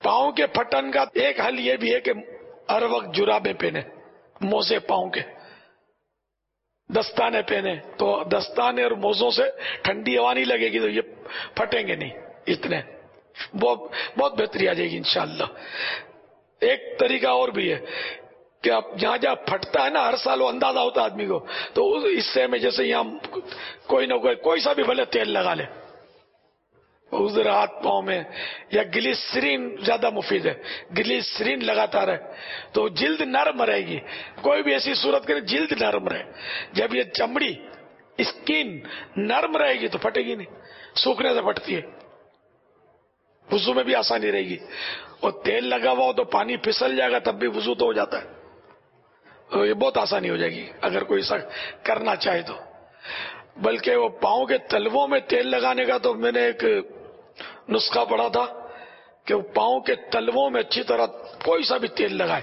پاؤں کے پھٹن کا ایک حل یہ بھی ہے کہ ہر وقت جرابیں پہنے، موزے پاؤں کے، دستانے پہنے، تو دستانے اور موزوں سے ٹھنڈی ہوا نہیں لگے گی تو یہ پھٹیں گے نہیں اتنے، بہت بہتری آ جائے گی انشاءاللہ۔ ایک طریقہ اور بھی ہے کہ اب جہاں جہاں پھٹتا ہے نا، ہر سال وہ اندازہ ہوتا ہے آدمی کو، تو اس حصے میں جیسے یہاں کوئی نہ کوئی سا بھی بھلے تیل لگا لے ادھر ہاتھ پاؤں میں، یا گلیسرین زیادہ مفید ہے، گلیسرین لگاتا رہے تو جلد نرم رہے گی۔ کوئی بھی ایسی صورت کرے جلد نرم رہے، جب یہ چمڑی اسکن نرم رہے گی تو پھٹے گی نہیں، سوکھنے سے پھٹتی ہے، وضو میں بھی آسانی رہے گی۔ اور تیل لگا ہوا ہو تو پانی پھسل جائے گا تب بھی وضو تو ہو جاتا ہے، تو یہ بہت آسانی ہو جائے گی اگر کوئی ایسا کرنا چاہے تو۔ بلکہ وہ پاؤں کے تلووں میں تیل لگانے کا تو میں نے ایک نسخہ پڑھا تھا کہ وہ پاؤں کے تلووں میں اچھی طرح کوئی سا بھی تیل لگائے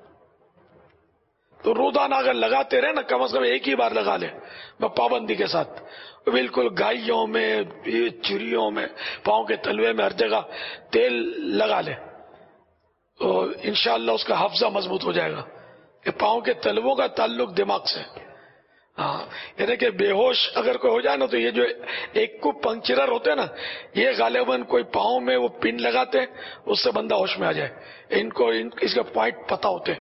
تو روزانہ اگر لگاتے رہے نا، کم از کم ایک ہی بار لگا لے پابندی کے ساتھ، بالکل گائیوں میں، چڑیوں میں، پاؤں کے تلوے میں، ہر جگہ تیل لگا لے تو انشاءاللہ اس کا حافظہ مضبوط ہو جائے گا۔ کہ پاؤں کے تلووں کا تعلق دماغ سے، ہاں، یعنی کہ بے ہوش اگر کوئی ہو جائے نا تو یہ جو ایک کو پنکچرر ہوتے ہیں نا، یہ غالباً کوئی پاؤں میں وہ پن لگاتے ہیں، اس سے بندہ ہوش میں آ جائے، اس کا پوائنٹ پتہ ہوتے ہیں۔